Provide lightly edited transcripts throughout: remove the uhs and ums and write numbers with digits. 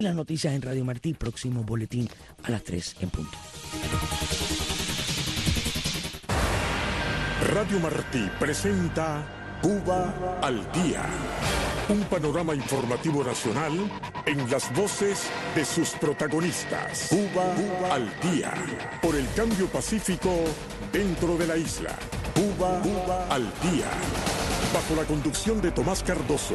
Las noticias en Radio Martí, próximo boletín a las 3 en punto. Radio Martí presenta Cuba al Día. Un panorama informativo nacional en las voces de sus protagonistas. Cuba al Día. Por el cambio pacífico dentro de la isla. Cuba al Día. Bajo la conducción de Tomás Cardoso.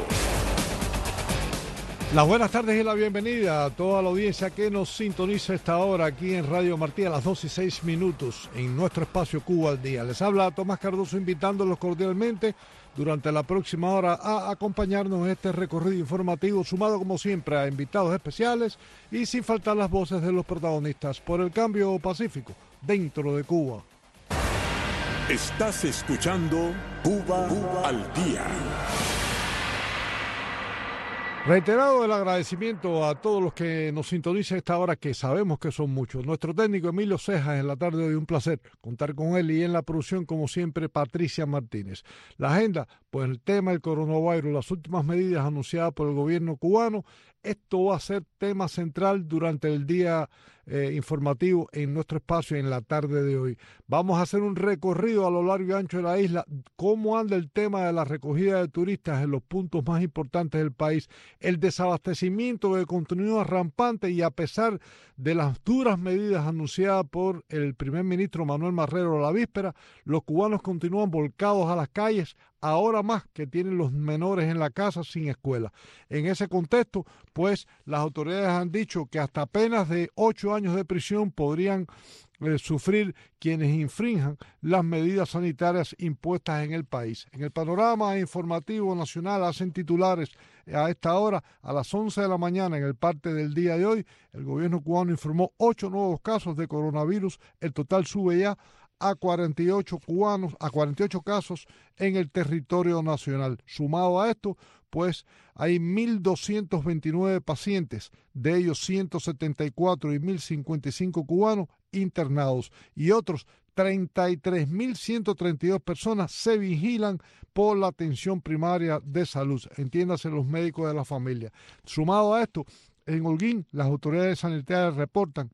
Las buenas tardes y la bienvenida a toda la audiencia que nos sintoniza a esta hora aquí en Radio Martí a las 2:06 en nuestro espacio Cuba al Día. Les habla Tomás Cardoso invitándolos cordialmente durante la próxima hora a acompañarnos en este recorrido informativo sumado como siempre a invitados especiales y sin faltar las voces de los protagonistas por el cambio pacífico dentro de Cuba. Estás escuchando Cuba al Día. Reiterado el agradecimiento a todos los que nos sintonizan a esta hora, que sabemos que son muchos. Nuestro técnico Emilio Cejas en la tarde de hoy, un placer contar con él, y en la producción, como siempre, Patricia Martínez. La agenda, pues el tema del coronavirus, las últimas medidas anunciadas por el gobierno cubano. Esto va a ser tema central durante el día informativo en nuestro espacio en la tarde de hoy. Vamos a hacer un recorrido a lo largo y ancho de la isla, cómo anda el tema de la recogida de turistas en los puntos más importantes del país, el desabastecimiento que continúa rampante y a pesar de las duras medidas anunciadas por el primer ministro Manuel Marrero la víspera, los cubanos continúan volcados a las calles, ahora más que tienen los menores en la casa sin escuela. En ese contexto, pues las autoridades han dicho que hasta penas de 8 años de prisión podrían sufrir quienes infrinjan las medidas sanitarias impuestas en el país. En el panorama informativo nacional hacen titulares a esta hora, a las 11 de la mañana, en el parte del día de hoy, el gobierno cubano informó 8 nuevos casos de coronavirus. El total sube ya a 48 casos en el territorio nacional. Sumado a esto, pues hay 1.229 pacientes, de ellos 174 y 1.055 cubanos internados, y otros 33.132 personas se vigilan por la atención primaria de salud, entiéndase los médicos de la familia. Sumado a esto, en Holguín las autoridades sanitarias reportan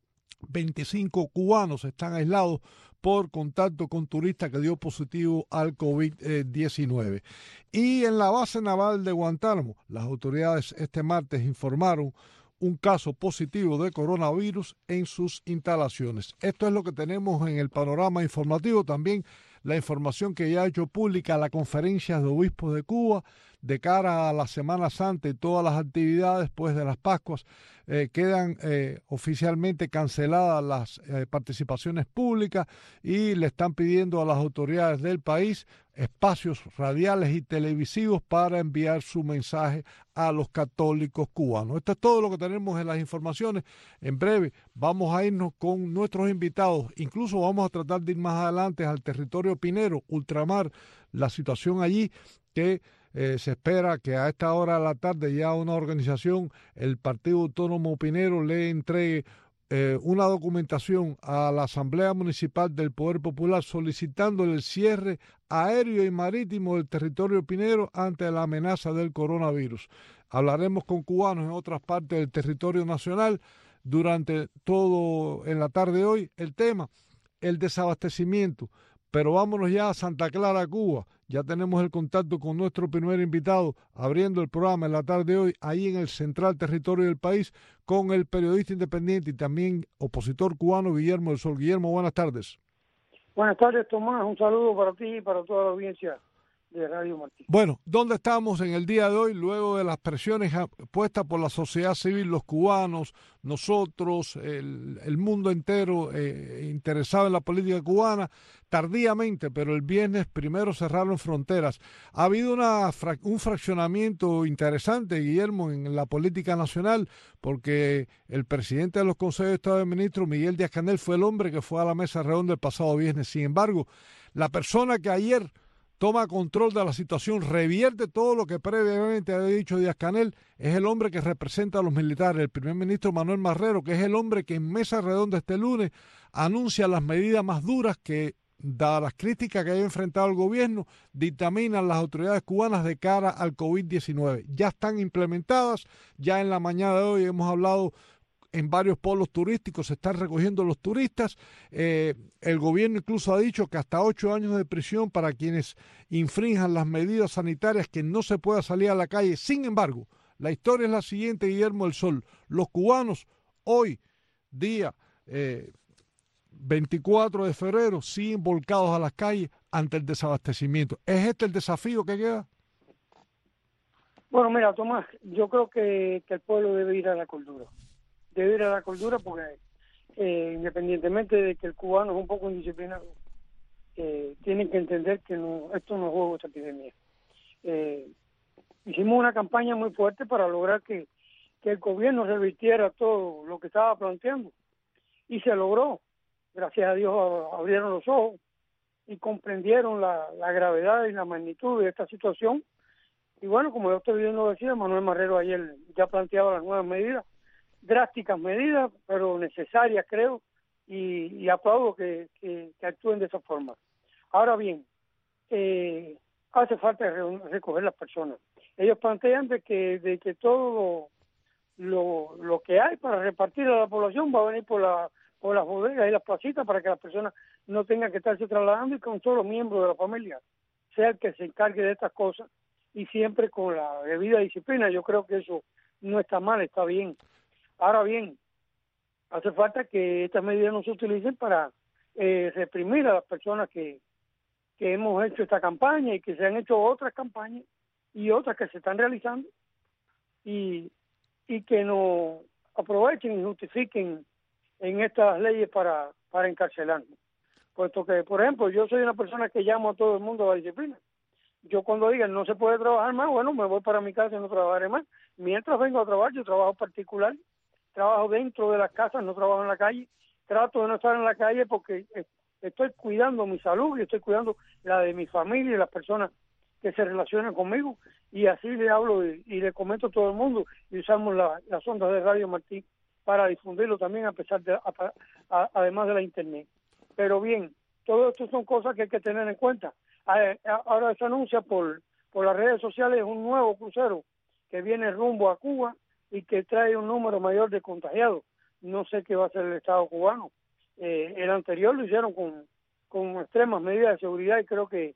25 cubanos están aislados por contacto con turistas que dio positivo al COVID-19. Y en la base naval de Guantánamo, las autoridades este martes informaron un caso positivo de coronavirus en sus instalaciones. Esto es lo que tenemos en el panorama informativo. También la información que ya ha hecho pública la Conferencia de Obispos de Cuba de cara a la Semana Santa y todas las actividades después de las Pascuas. Quedan oficialmente canceladas las participaciones públicas y le están pidiendo a las autoridades del país espacios radiales y televisivos para enviar su mensaje a los católicos cubanos. Esto es todo lo que tenemos en las informaciones. En breve vamos a irnos con nuestros invitados. Incluso vamos a tratar de ir más adelante al territorio pinero, ultramar, la situación allí que se espera que a esta hora de la tarde ya una organización, el Partido Autónomo Pinero, le entregue una documentación a la Asamblea Municipal del Poder Popular solicitando el cierre aéreo y marítimo del territorio pinero ante la amenaza del coronavirus. Hablaremos con cubanos en otras partes del territorio nacional durante todo en la tarde de hoy. El tema, el desabastecimiento. Pero vámonos ya a Santa Clara, Cuba. Ya tenemos el contacto con nuestro primer invitado, abriendo el programa en la tarde de hoy, ahí en el central territorio del país, con el periodista independiente y también opositor cubano Guillermo del Sol. Guillermo, buenas tardes. Buenas tardes, Tomás. Un saludo para ti y para toda la audiencia de Radio Martí. Bueno, ¿dónde estamos en el día de hoy luego de las presiones puestas por la sociedad civil, los cubanos, nosotros, el mundo entero interesado en la política cubana? Tardíamente, pero el viernes primero cerraron fronteras. Ha habido un fraccionamiento interesante, Guillermo, en la política nacional, porque el presidente de los Consejos de Estado de Ministros, Miguel Díaz-Canel, fue el hombre que fue a la mesa redonda el pasado viernes. Sin embargo, la persona que ayer toma control de la situación, revierte todo lo que previamente había dicho Díaz-Canel, es el hombre que representa a los militares, el primer ministro Manuel Marrero, que es el hombre que en mesa redonda este lunes anuncia las medidas más duras que dadas las críticas que haya enfrentado el gobierno, dictaminan las autoridades cubanas de cara al COVID-19. Ya están implementadas, ya en la mañana de hoy hemos hablado en varios polos turísticos, se están recogiendo los turistas. El gobierno incluso ha dicho que hasta 8 años de prisión para quienes infrinjan las medidas sanitarias, que no se pueda salir a la calle. Sin embargo, la historia es la siguiente, Guillermo del Sol. Los cubanos hoy, día 24 de febrero, siguen volcados a las calles ante el desabastecimiento. ¿Es este el desafío que queda? Bueno, mira, Tomás, yo creo que el pueblo debe ir a la cordura. Debe ir a la cordura porque independientemente de que el cubano es un poco indisciplinado, tienen que entender que esto no es juego, esta epidemia. Hicimos una campaña muy fuerte para lograr que el gobierno revirtiera todo lo que estaba planteando y se logró. Gracias a Dios abrieron los ojos y comprendieron la gravedad y la magnitud de esta situación. Y bueno, como yo estoy viendo decía, Manuel Marrero ayer ya planteaba las nuevas medidas, drásticas medidas, pero necesarias, creo, y aplaudo que actúen de esa forma. Ahora bien, hace falta recoger las personas. Ellos plantean de que todo lo que hay para repartir a la población va a venir por las bodegas y las placitas para que las personas no tengan que estarse trasladando y con todos los miembros de la familia sea el que se encargue de estas cosas y siempre con la debida disciplina. Yo creo que eso no está mal, está bien. Ahora bien, hace falta que estas medidas no se utilicen para reprimir a las personas que hemos hecho esta campaña y que se han hecho otras campañas y otras que se están realizando y que no aprovechen y justifiquen en estas leyes para encarcelarnos. Puesto que, por ejemplo, yo soy una persona que llamo a todo el mundo a la disciplina. Yo cuando digan no se puede trabajar más, bueno, me voy para mi casa y no trabajaré más. Mientras vengo a trabajar, yo trabajo particular, trabajo dentro de las casas, no trabajo en la calle, trato de no estar en la calle porque estoy cuidando mi salud y estoy cuidando la de mi familia y las personas que se relacionan conmigo, y así le hablo y le comento a todo el mundo, y usamos las ondas de Radio Martí para difundirlo también además de la internet. Pero bien, todo esto son cosas que hay que tener en cuenta. Ahora se anuncia por las redes sociales un nuevo crucero que viene rumbo a Cuba y que trae un número mayor de contagiados. No sé qué va a hacer el Estado cubano. El anterior lo hicieron con extremas medidas de seguridad y creo que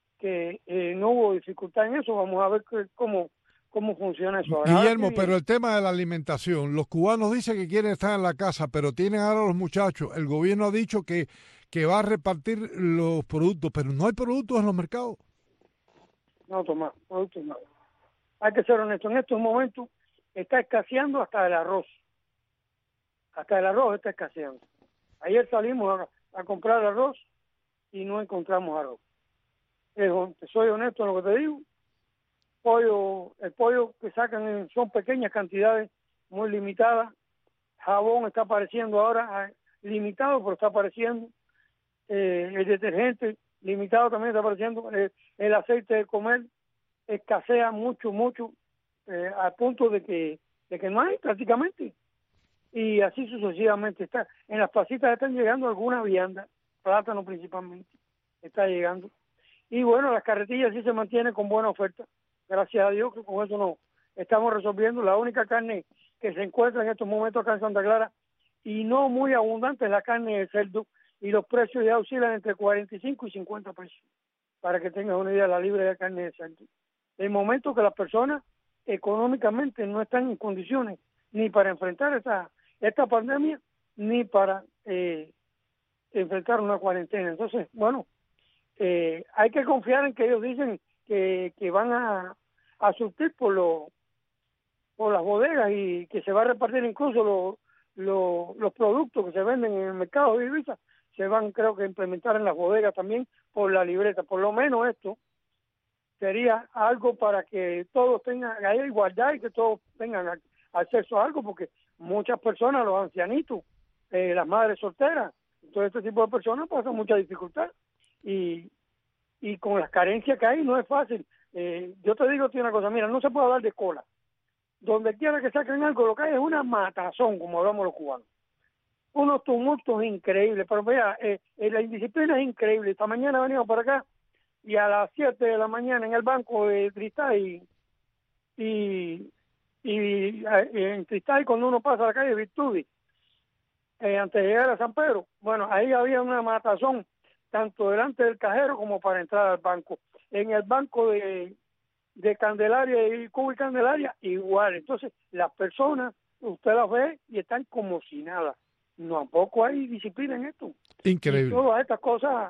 no hubo dificultad en eso. Vamos a ver cómo funciona eso. Guillermo, pero el tema de la alimentación, los cubanos dicen que quieren estar en la casa, pero tienen ahora los muchachos. El gobierno ha dicho que va a repartir los productos, pero no hay productos en los mercados. No, Tomás, productos no. Hay que ser honesto. En estos momentos está escaseando hasta el arroz. Hasta el arroz está escaseando. Ayer salimos a comprar arroz y no encontramos arroz. Soy honesto en lo que te digo. El pollo que sacan son pequeñas cantidades, muy limitadas. Jabón está apareciendo ahora limitado, pero está apareciendo. El detergente limitado también está apareciendo. El aceite de comer escasea mucho, al punto de que no hay prácticamente. Y así sucesivamente está. En las placitas están llegando algunas viandas, plátano principalmente, está llegando. Y bueno, las carretillas sí se mantienen con buena oferta. Gracias a Dios que con eso no estamos resolviendo. La única carne que se encuentra en estos momentos acá en Santa Clara y no muy abundante es la carne de cerdo, y los precios ya oscilan entre 45 y 50 pesos, para que tengas una idea, la libre de carne de cerdo. El momento que las personas económicamente no están en condiciones ni para enfrentar esta pandemia, ni para enfrentar una cuarentena. Entonces, bueno, hay que confiar en que ellos dicen que van a surtir por las bodegas y que se va a repartir incluso los productos que se venden en el mercado de divisas, se van, creo que, a implementar en las bodegas también por la libreta. Por lo menos esto sería algo para que todos tengan, haya igualdad y que todos tengan acceso a algo, porque muchas personas, los ancianitos, las madres solteras, todo este tipo de personas pasan mucha dificultad y con las carencias que hay no es fácil. Yo te digo una cosa, mira, no se puede hablar de cola. Donde quiera que saquen algo, lo que hay es una matazón, como hablamos los cubanos. unos tumultos increíbles. Pero mira, la indisciplina es increíble. Esta mañana venimos para acá y a las 7 de la mañana en el banco de Cristal y en Cristal, cuando uno pasa a la calle Virtudes, antes de llegar a San Pedro, bueno, ahí había una matazón, tanto delante del cajero como para entrar al banco. En el banco de Candelaria y Cuba y Candelaria, igual. Entonces, las personas, usted las ve y están como si nada. No, tampoco hay disciplina en esto. Increíble. Y todas estas cosas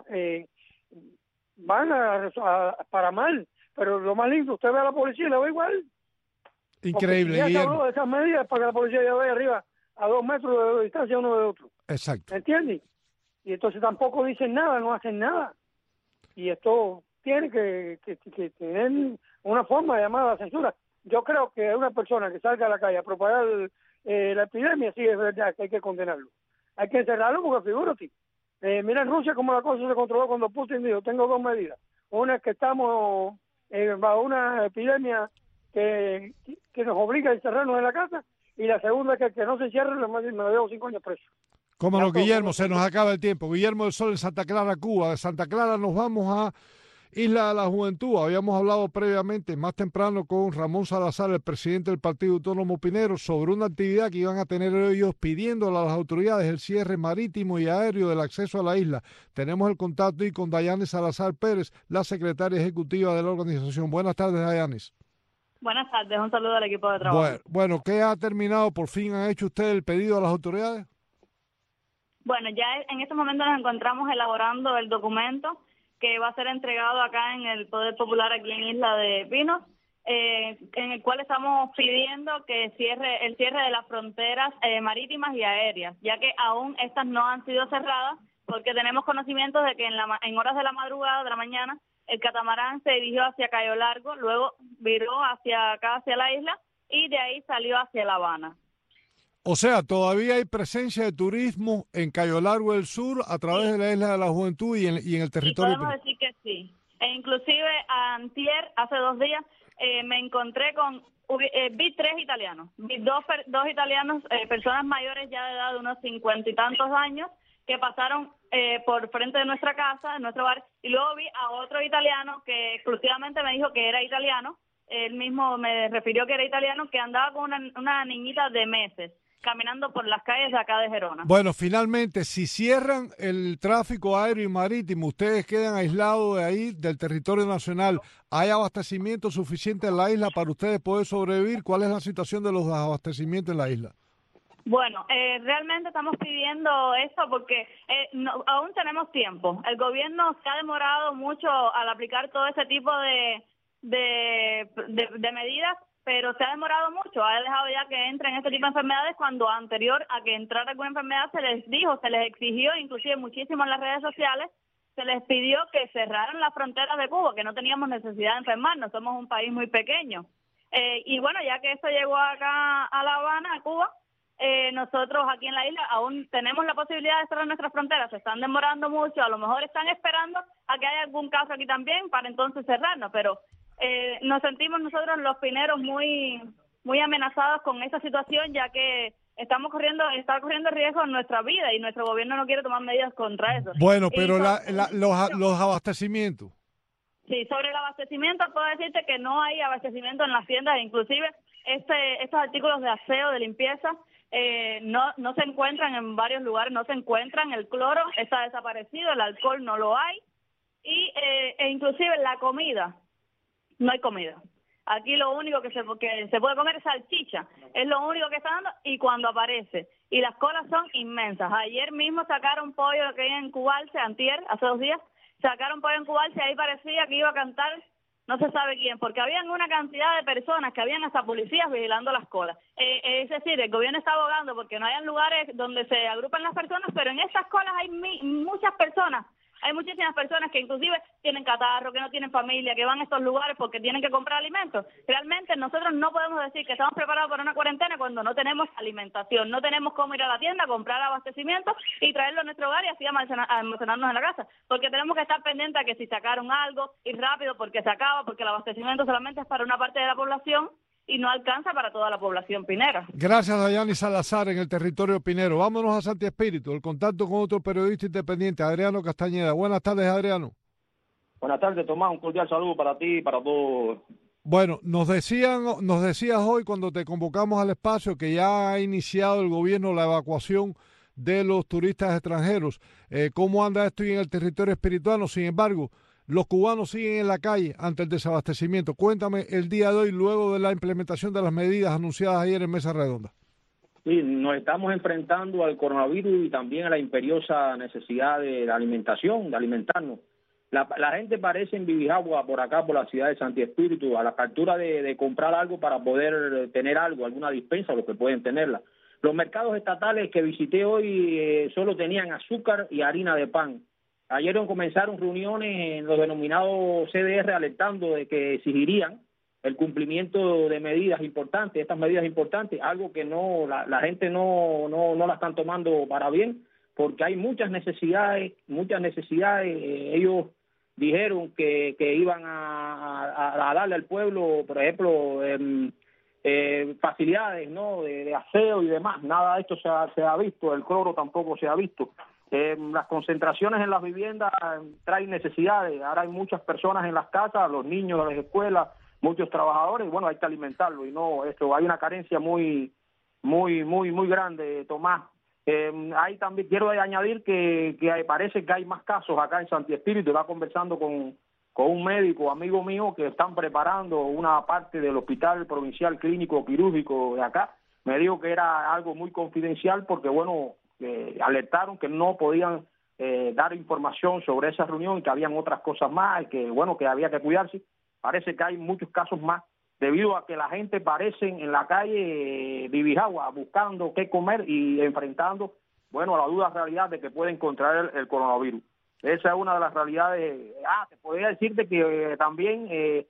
van para mal. Pero lo más lindo, usted ve a la policía y le va igual. Increíble, ya se Guillermo. habló de esas medidas para que la policía ya vaya arriba a 2 metros de distancia uno de otro. Exacto. ¿Me entiendes? Y entonces tampoco dicen nada, no hacen nada. Y esto tiene que tener una forma de llamar a la censura. Yo creo que una persona que salga a la calle a propagar la epidemia, sí es verdad que hay que condenarlo. Hay que encerrarlo porque figúrate. Mira en Rusia cómo la cosa se controló cuando Putin dijo, tengo 2 medidas. Una es que estamos bajo una epidemia que nos obliga a encerrarnos en la casa, y la segunda es que el que no se encierre me lo llevo 5 años preso. Cómo no, Guillermo, se nos acaba el tiempo. Guillermo del Sol en Santa Clara, Cuba. De Santa Clara nos vamos a Isla de la Juventud. Habíamos hablado previamente, más temprano, con Ramón Salazar, el presidente del Partido Autónomo Pinero, sobre una actividad que iban a tener ellos pidiéndole a las autoridades el cierre marítimo y aéreo del acceso a la isla. Tenemos el contacto y con Dayanis Salazar Pérez, la secretaria ejecutiva de la organización. Buenas tardes, Dayanis. Buenas tardes, un saludo al equipo de trabajo. Bueno, ¿qué ha terminado? ¿Por fin han hecho ustedes el pedido a las autoridades? Bueno, ya en este momento nos encontramos elaborando el documento que va a ser entregado acá en el Poder Popular aquí en Isla de Pinos, en el cual estamos pidiendo que el cierre de las fronteras marítimas y aéreas, ya que aún estas no han sido cerradas, porque tenemos conocimiento de que en horas de la madrugada, de la mañana, el catamarán se dirigió hacia Cayo Largo, luego viró hacia la isla y de ahí salió hacia La Habana. O sea, todavía hay presencia de turismo en Cayo Largo del Sur a través de la Isla de la Juventud y en el territorio. Podemos decir que sí. E inclusive antier, hace 2 días, me encontré vi 3 italianos. Vi dos italianos, personas mayores ya de edad de unos 50 y tantos años, que pasaron por frente de nuestra casa, de nuestro bar, y luego vi a otro italiano que exclusivamente me dijo que era italiano. Él mismo me refirió que era italiano, que andaba con una niñita de meses, caminando por las calles de acá de Gerona. Bueno, finalmente, si cierran el tráfico aéreo y marítimo, ustedes quedan aislados de ahí, del territorio nacional. ¿Hay abastecimiento suficiente en la isla para ustedes poder sobrevivir? ¿Cuál es la situación de los abastecimientos en la isla? Bueno, realmente estamos pidiendo esto porque aún tenemos tiempo. El gobierno se ha demorado mucho al aplicar todo ese tipo de medidas, pero se ha demorado mucho. Ha dejado ya que entren este tipo de enfermedades cuando anterior a que entrara alguna enfermedad se les exigió, inclusive muchísimo en las redes sociales, se les pidió que cerraran las fronteras de Cuba, que no teníamos necesidad de enfermarnos, somos un país muy pequeño. Y bueno, ya que esto llegó acá a La Habana, a Cuba, nosotros aquí en la isla aún tenemos la posibilidad de cerrar nuestras fronteras. Se están demorando mucho, a lo mejor están esperando a que haya algún caso aquí también para entonces cerrarnos, pero nos sentimos nosotros los pineros muy muy amenazados con esa situación, ya que está corriendo riesgo en nuestra vida y nuestro gobierno no quiere tomar medidas contra eso. Bueno, pero los abastecimientos. Sí, sobre el abastecimiento puedo decirte que no hay abastecimiento en las tiendas, inclusive estos artículos de aseo, de limpieza, no se encuentran en varios lugares, no se encuentran, el cloro está desaparecido, el alcohol no lo hay, y inclusive la comida, no hay comida. Aquí lo único que se puede comer es salchicha, es lo único que está dando, y cuando aparece, y las colas son inmensas. Ayer mismo sacaron pollo que hay en Cubalce, antier, hace 2 días, sacaron pollo en Cubalce, ahí parecía que iba a cantar no se sabe quién, porque habían una cantidad de personas, que habían hasta policías vigilando las colas. Es decir, el gobierno está abogando porque no hayan lugares donde se agrupan las personas, pero en estas colas hay muchas personas. Hay muchísimas personas que inclusive tienen catarro, que no tienen familia, que van a estos lugares porque tienen que comprar alimentos. Realmente nosotros no podemos decir que estamos preparados para una cuarentena cuando no tenemos alimentación, no tenemos cómo ir a la tienda, comprar abastecimiento y traerlo a nuestro hogar y así almacenarnos en la casa. Porque tenemos que estar pendientes a que si sacaron algo, ir rápido porque se acaba, porque el abastecimiento solamente es para una parte de la población. y no alcanza para toda la población pinera. Gracias, Dayani Salazar, en el territorio pinero. Vámonos a Santi Espíritu, el contacto con otro periodista independiente, Adriano Castañeda. Buenas tardes, Adriano. Buenas tardes, Tomás. Un cordial saludo para ti y para todos. Bueno, nos decías hoy cuando te convocamos al espacio que ya ha iniciado el gobierno la evacuación de los turistas extranjeros. ¿Cómo anda esto en el territorio espirituano? Sin embargo, los cubanos siguen en la calle ante el desabastecimiento. Cuéntame el día de hoy, luego de la implementación de las medidas anunciadas ayer en Mesa Redonda. Sí, nos estamos enfrentando al coronavirus y también a la imperiosa necesidad de la alimentación, de alimentarnos. La gente parece en Vivijagua, por acá, por la ciudad de Santi Espíritu, a la captura de comprar algo para poder tener algo, alguna dispensa, los que pueden tenerla. Los mercados estatales que visité hoy solo tenían azúcar y harina de pan. Ayer comenzaron reuniones en los denominados CDR alertando de que exigirían el cumplimiento de medidas importantes, estas medidas importantes, algo que no la gente no la están tomando para bien, porque hay muchas necesidades. Ellos dijeron que iban a darle al pueblo, por ejemplo, facilidades, ¿no?, de aseo y demás. Nada de esto se ha visto, el cloro tampoco se ha visto. Las concentraciones en las viviendas traen necesidades. Ahora hay muchas personas en las casas, los niños de las escuelas, muchos trabajadores, y bueno, hay que alimentarlo. Y no, hay una carencia muy grande, Tomás. Ahí también quiero añadir que parece que hay más casos acá en Santi Espíritu. Estaba conversando con un médico, amigo mío, que están preparando una parte del Hospital Provincial Clínico Quirúrgico de acá. Me dijo que era algo muy confidencial porque, bueno, alertaron que no podían dar información sobre esa reunión y que habían otras cosas más y que, bueno, que había que cuidarse. Parece que hay muchos casos más debido a que la gente parece en la calle Vivijagua buscando qué comer y enfrentando, bueno, la duda realidad de que pueden contraer el coronavirus. Esa es una de las realidades. Te podría decirte que también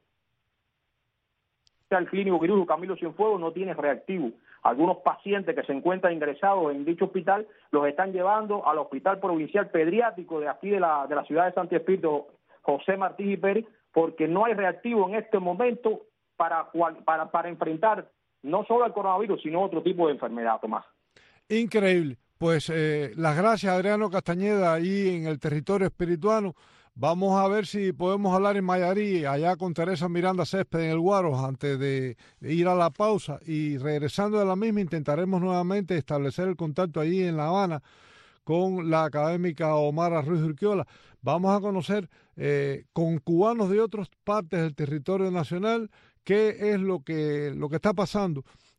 el clínico quirúrgico Camilo Cienfuegos no tiene reactivo. Algunos pacientes que se encuentran ingresados en dicho hospital los están llevando al Hospital Provincial Pediátrico de aquí de la ciudad de Santi Espíritu, José Martí y Pérez, porque no hay reactivo en este momento para enfrentar no solo el coronavirus, sino otro tipo de enfermedad, Tomás. Increíble. Pues las gracias, Adriano Castañeda, ahí en el territorio espirituano. Vamos a ver si podemos hablar en Mayarí, allá con Teresa Miranda Césped en el Guaro, antes de ir a la pausa. Y regresando de la misma, intentaremos nuevamente establecer el contacto allí en La Habana con la académica Omara Ruiz Urquiola. Vamos a conocer con cubanos de otras partes del territorio nacional qué es lo que está pasando.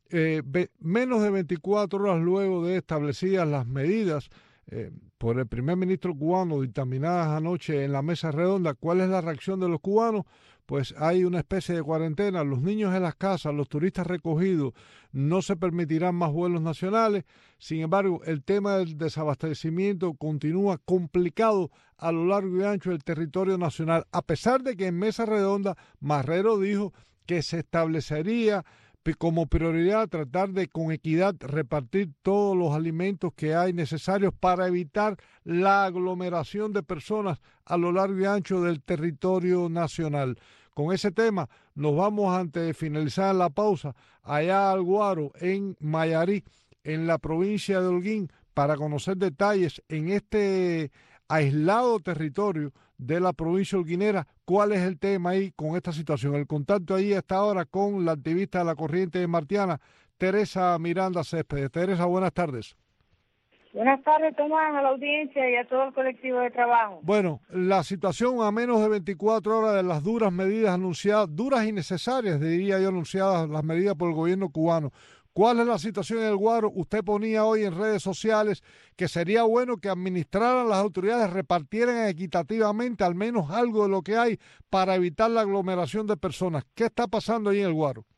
Menos de 24 horas luego de establecidas las medidas por el primer ministro cubano dictaminadas anoche en la Mesa Redonda, ¿cuál es la reacción de los cubanos? Pues hay una especie de cuarentena, los niños en las casas, los turistas recogidos, no se permitirán más vuelos nacionales. Sin embargo, el tema del desabastecimiento continúa complicado a lo largo y ancho del territorio nacional, a pesar de que en Mesa Redonda Marrero dijo que se establecería como prioridad tratar de con equidad repartir todos los alimentos que hay necesarios para evitar la aglomeración de personas a lo largo y ancho del territorio nacional. Con ese tema nos vamos, antes de finalizar la pausa, allá al Guaro, en Mayarí, en la provincia de Holguín, para conocer detalles en este aislado territorio de la provincia holguinera, cuál es el tema ahí con esta situación. El contacto ahí hasta ahora con la activista de la corriente martiana, Teresa Miranda Céspedes. Teresa, buenas tardes. Buenas tardes, Tomás, a la audiencia y a todo el colectivo de trabajo. Bueno, la situación a menos de 24 horas de las duras medidas anunciadas, duras y necesarias, diría yo, anunciadas las medidas por el gobierno cubano. ¿Cuál es la situación en el Guaro? Usted ponía hoy en redes sociales que sería bueno que administraran las autoridades, repartieran equitativamente al menos algo de lo que hay para evitar la aglomeración de personas. ¿Qué está pasando ahí en el Guaro?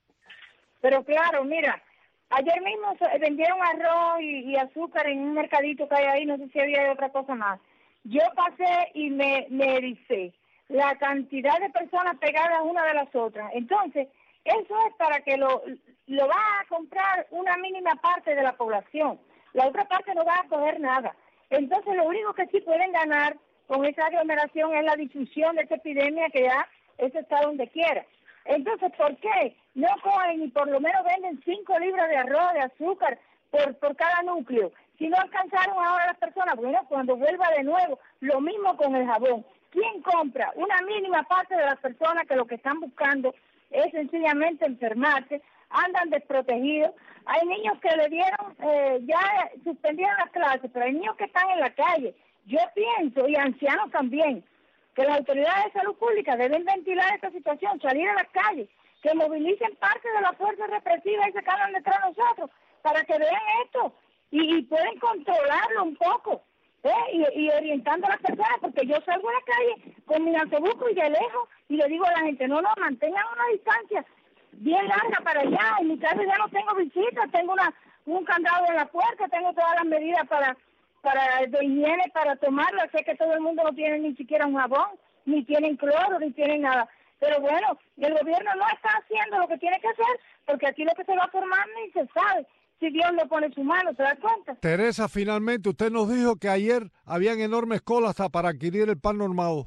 Pero claro, mira, ayer mismo vendieron arroz y azúcar en un mercadito que hay ahí, no sé si había otra cosa más. Yo pasé y me ericé la cantidad de personas pegadas una de las otras. Entonces, eso es para que lo va a comprar una mínima parte de la población. La otra parte no va a coger nada. Entonces, lo único que sí pueden ganar con esa aglomeración es la difusión de esta epidemia que ya eso está donde quiera. Entonces, ¿por qué no cogen y por lo menos venden 5 libras de arroz, de azúcar por cada núcleo? Si no alcanzaron ahora las personas, bueno, cuando vuelva de nuevo, lo mismo con el jabón. ¿Quién compra? Una mínima parte de las personas que lo que están buscando es sencillamente enfermarse, andan desprotegidos. Hay niños que le dieron, ya suspendieron las clases, pero hay niños que están en la calle. Yo pienso, y ancianos también, que las autoridades de salud pública deben ventilar esta situación, salir a las calles, que movilicen parte de la fuerza represiva y se calan detrás de nosotros para que vean esto y pueden controlarlo un poco, y orientando a las personas, porque yo salgo a la calle con mi autobuco y de lejos y le digo a la gente, no, mantengan una distancia bien larga para allá. En mi casa ya no tengo visitas, tengo un candado en la puerta, tengo todas las medidas de higiene para tomarlo. Sé que todo el mundo no tiene ni siquiera un jabón, ni tienen cloro, ni tienen nada. Pero bueno, el gobierno no está haciendo lo que tiene que hacer, porque aquí lo que se va a formar ni se sabe. Si Dios le pone su mano, ¿se da cuenta? Teresa, finalmente usted nos dijo que ayer habían enormes colas hasta para adquirir el pan normado.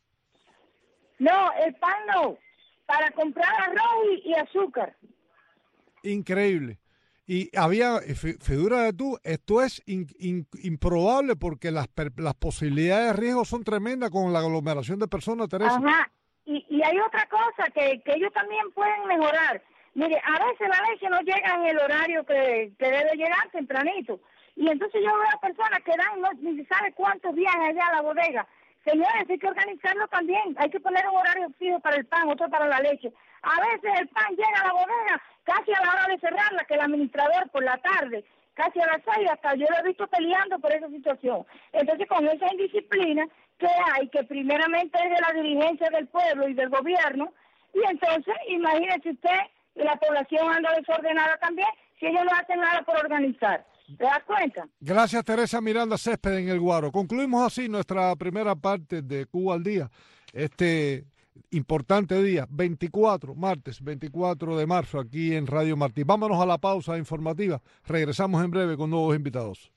No, el pan no, para comprar arroz y azúcar. Increíble. Y había, figura de tú, esto es improbable porque las posibilidades de riesgo son tremendas con la aglomeración de personas, Teresa. Ajá, y hay otra cosa que ellos también pueden mejorar. Mire, a veces la leche no llega en el horario que debe llegar tempranito. Y entonces yo veo a personas que dan ni se sabe cuántos días allá a la bodega. Señores, hay que organizarlo también. Hay que poner un horario fijo para el pan, otro para la leche. A veces el pan llega a la bodega casi a la hora de cerrarla, que el administrador por la tarde, casi a las 6, hasta yo lo he visto peleando por esa situación. Entonces, con esa indisciplina que hay, que primeramente es de la dirigencia del pueblo y del gobierno, y entonces, imagínese usted, la población anda desordenada también, si ellos no hacen nada por organizar. ¿Te das cuenta? Gracias, Teresa Miranda Césped en El Guaro. Concluimos así nuestra primera parte de Cuba al Día. Este importante día, martes 24 de marzo, aquí en Radio Martí. Vámonos a la pausa informativa. Regresamos en breve con nuevos invitados.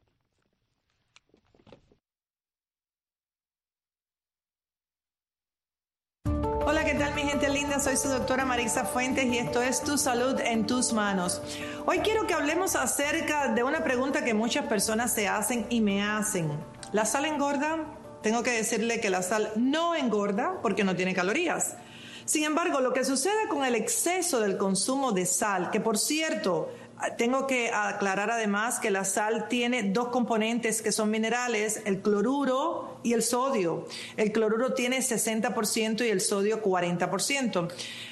Hola, ¿qué tal mi gente linda? Soy su doctora Marixa Fuentes y esto es Tu Salud en Tus Manos. Hoy quiero que hablemos acerca de una pregunta que muchas personas se hacen y me hacen. ¿La sal engorda? Tengo que decirle que la sal no engorda porque no tiene calorías. Sin embargo, lo que sucede con el exceso del consumo de sal, que por cierto, tengo que aclarar además que la sal tiene 2 componentes que son minerales, el cloruro y el sodio. El cloruro tiene 60% y el sodio 40%.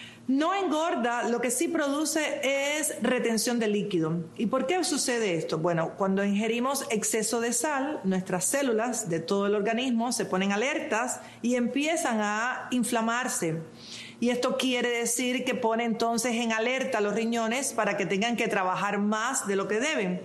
No engorda, lo que sí produce es retención de líquido. ¿Y por qué sucede esto? Bueno, cuando ingerimos exceso de sal, nuestras células de todo el organismo se ponen alertas y empiezan a inflamarse. Y esto quiere decir que pone entonces en alerta los riñones para que tengan que trabajar más de lo que deben.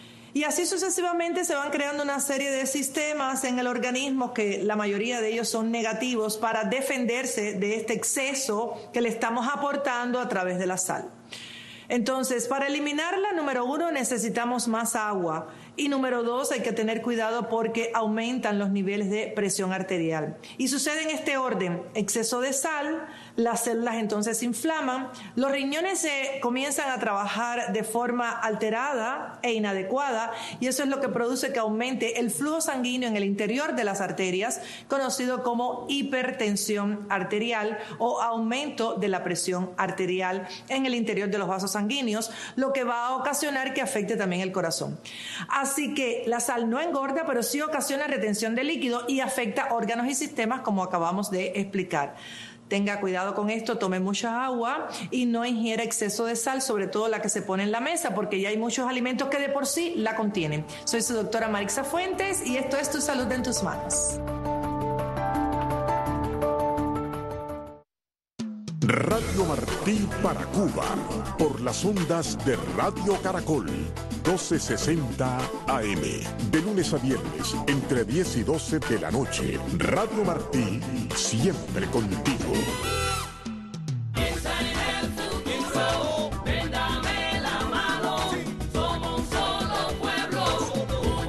Y así sucesivamente se van creando una serie de sistemas en el organismo que la mayoría de ellos son negativos para defenderse de este exceso que le estamos aportando a través de la sal. Entonces, para eliminarla, número 1, necesitamos más agua. Y número 2, hay que tener cuidado porque aumentan los niveles de presión arterial. Y sucede en este orden: exceso de sal, las células entonces se inflaman, los riñones se comienzan a trabajar de forma alterada e inadecuada, y eso es lo que produce que aumente el flujo sanguíneo en el interior de las arterias, conocido como hipertensión arterial o aumento de la presión arterial en el interior de los vasos sanguíneos, lo que va a ocasionar que afecte también el corazón. Así que la sal no engorda, pero sí ocasiona retención de líquido y afecta órganos y sistemas, como acabamos de explicar. Tenga cuidado con esto, tome mucha agua y no ingiera exceso de sal, sobre todo la que se pone en la mesa, porque ya hay muchos alimentos que de por sí la contienen. Soy su doctora Marixa Fuentes y esto es Tu Salud en Tus Manos. Radio Martí para Cuba, por las ondas de Radio Caracol, 1260 AM, de lunes a viernes, entre 10 y 12 de la noche. Radio Martí, siempre contigo.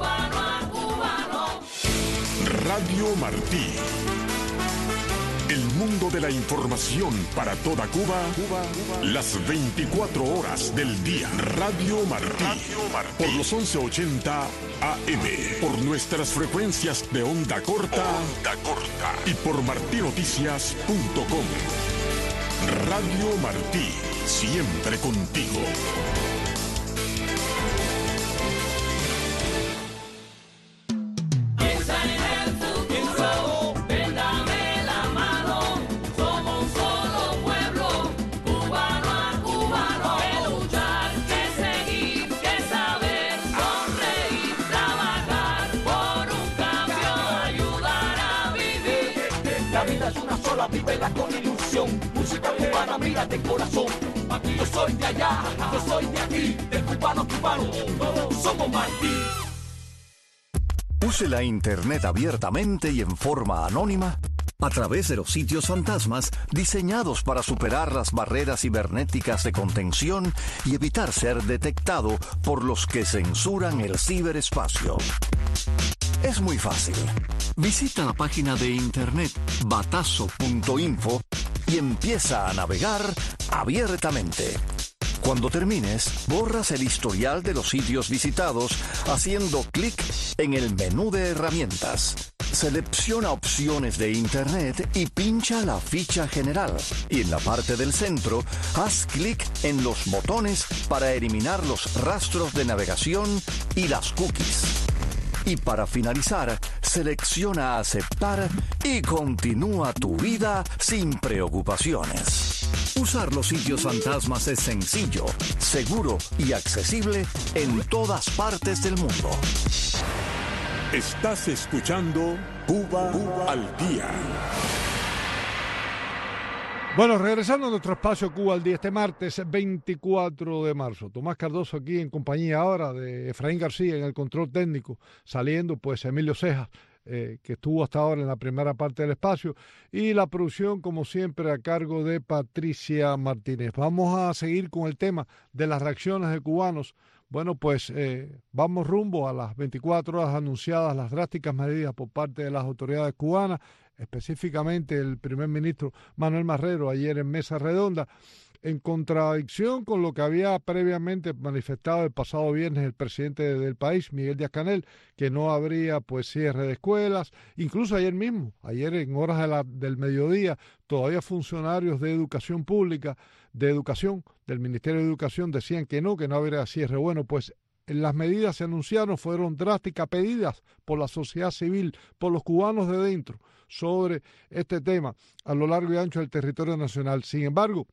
Radio Martí, el mundo de la información para toda Cuba, las 24 horas del día. Radio Martí, por los 1180 AM, por nuestras frecuencias de onda corta y por martinoticias.com. Radio Martí, siempre contigo. Vívela con ilusión, música cubana, mira de corazón. Aquí yo soy de allá, yo soy de aquí, de cubano, todos somos Martí. Use la internet abiertamente y en forma anónima a través de los sitios fantasmas diseñados para superar las barreras cibernéticas de contención y evitar ser detectado por los que censuran el ciberespacio. Es muy fácil. Visita la página de internet batazo.info y empieza a navegar abiertamente. Cuando termines, borras el historial de los sitios visitados haciendo clic en el menú de herramientas. Selecciona opciones de internet y pincha la ficha general. Y en la parte del centro, haz clic en los botones para eliminar los rastros de navegación y las cookies. Y para finalizar, selecciona aceptar y continúa tu vida sin preocupaciones. Usar los sitios fantasmas es sencillo, seguro y accesible en todas partes del mundo. Estás escuchando Cuba al Día. Bueno, regresando a nuestro espacio Cuba al Día, este martes 24 de marzo. Tomás Cardoso aquí en compañía ahora de Efraín García en el control técnico, saliendo pues Emilio Cejas, que estuvo hasta ahora en la primera parte del espacio, y la producción como siempre a cargo de Patricia Martínez. Vamos a seguir con el tema de las reacciones de cubanos. Bueno, pues vamos rumbo a las 24 horas anunciadas las drásticas medidas por parte de las autoridades cubanas, específicamente el primer ministro Manuel Marrero ayer en Mesa Redonda, en contradicción con lo que había previamente manifestado el pasado viernes el presidente del país, Miguel Díaz-Canel, que no habría pues cierre de escuelas. Incluso ayer mismo, ayer en horas del mediodía, todavía funcionarios de educación pública, de educación, del Ministerio de Educación decían que no habría cierre. Bueno, pues las medidas se anunciaron, fueron drásticas, pedidas por la sociedad civil, por los cubanos de dentro, sobre este tema a lo largo y ancho del territorio nacional. Sin embargo,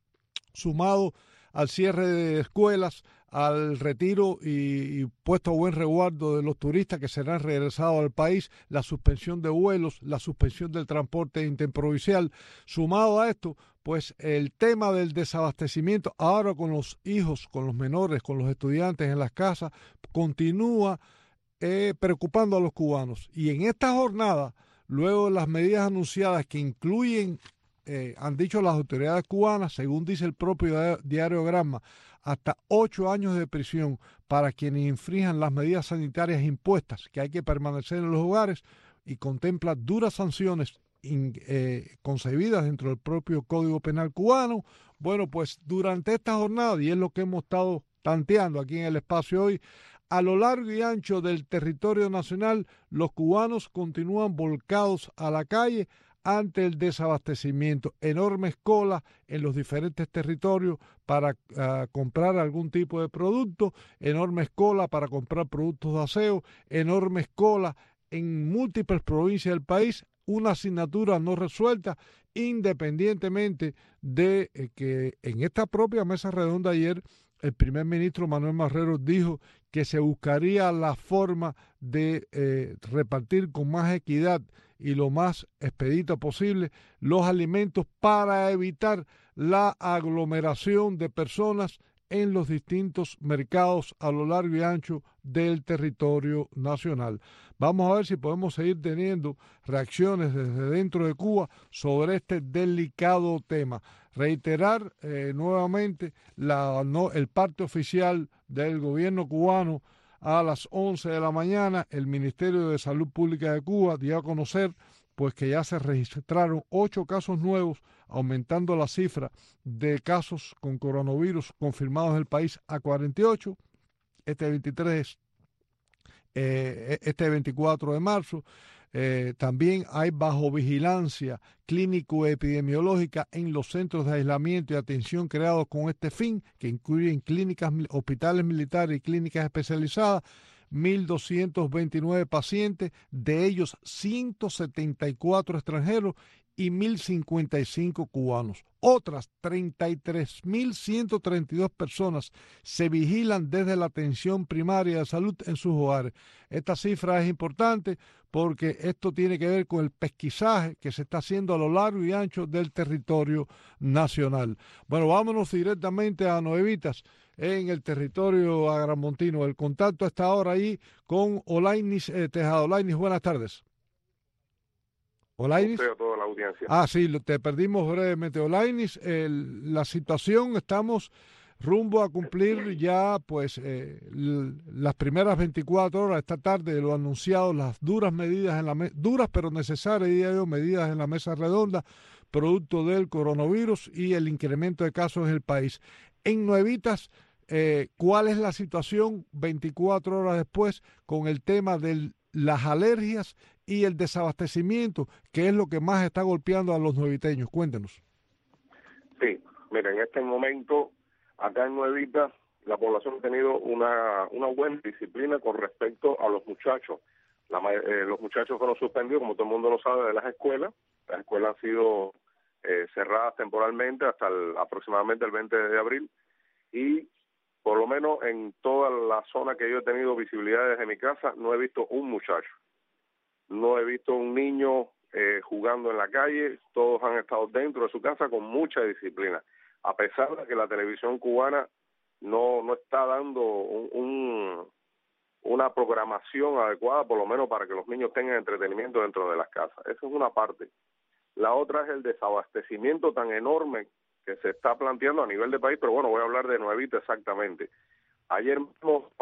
sumado al cierre de escuelas, al retiro y puesto a buen resguardo de los turistas que serán regresados al país, la suspensión de vuelos, la suspensión del transporte interprovincial, sumado a esto, pues el tema del desabastecimiento, ahora con los hijos, con los menores, con los estudiantes en las casas, continúa preocupando a los cubanos. Y en esta jornada, luego de las medidas anunciadas que incluyen, han dicho las autoridades cubanas, según dice el propio diario Granma, hasta 8 años de prisión para quienes infrinjan las medidas sanitarias impuestas, que hay que permanecer en los hogares, y contempla duras sanciones concebidas dentro del propio Código Penal cubano. Bueno, pues durante esta jornada, y es lo que hemos estado tanteando aquí en el espacio hoy, a lo largo y ancho del territorio nacional, los cubanos continúan volcados a la calle ante el desabastecimiento. Enormes colas en los diferentes territorios para comprar algún tipo de producto, enormes colas para comprar productos de aseo, enormes colas en múltiples provincias del país, una asignatura no resuelta, independientemente de que en esta propia mesa redonda ayer el primer ministro Manuel Marrero dijo que se buscaría la forma de repartir con más equidad y lo más expedito posible los alimentos para evitar la aglomeración de personas en los distintos mercados a lo largo y ancho del territorio nacional. Vamos a ver si podemos seguir teniendo reacciones desde dentro de Cuba sobre este delicado tema. Reiterar nuevamente el parte oficial del gobierno cubano a las 11 de la mañana. El Ministerio de Salud Pública de Cuba dio a conocer pues que ya se registraron 8 casos nuevos, aumentando la cifra de casos con coronavirus confirmados en el país a 48. Este 24 de marzo. También hay bajo vigilancia clínico-epidemiológica en los centros de aislamiento y atención creados con este fin, que incluyen clínicas, hospitales militares y clínicas especializadas. 1.229 pacientes, de ellos 174 extranjeros y 1.055 cubanos. Otras 33.132 personas se vigilan desde la atención primaria de salud en sus hogares. Esta cifra es importante porque esto tiene que ver con el pesquisaje que se está haciendo a lo largo y ancho del territorio nacional. Bueno, vámonos directamente a Nuevitas, en el territorio agramontino. El contacto está ahora ahí con Olainis Tejada. Olainis, buenas tardes. Olainis. A toda la audiencia. Sí, te perdimos brevemente. Olainis, la situación, estamos rumbo a cumplir ya pues las primeras 24 horas esta tarde de lo anunciado, las duras medidas, duras pero necesarias, diría yo, medidas en la mesa redonda, producto del coronavirus y el incremento de casos en el país. En Nuevitas, ¿cuál es la situación 24 horas después con el tema de las alergias y el desabastecimiento, que es lo que más está golpeando a los nueviteños? Cuéntenos. Sí, mira, en este momento, acá en Nuevitas, la población ha tenido una buena disciplina con respecto a los muchachos. Los muchachos fueron suspendidos, como todo el mundo lo sabe, de las escuelas. Las escuelas han sido cerradas temporalmente hasta aproximadamente el 20 de abril, y por lo menos en toda la zona que yo he tenido visibilidad desde mi casa, no he visto un muchacho. No he visto un niño jugando en la calle. Todos han estado dentro de su casa con mucha disciplina, a pesar de que la televisión cubana no está dando una programación adecuada, por lo menos para que los niños tengan entretenimiento dentro de las casas. Eso es una parte. La otra es el desabastecimiento tan enorme que se está planteando a nivel de país, pero bueno, voy a hablar de Nuevitas exactamente. Ayer mismo,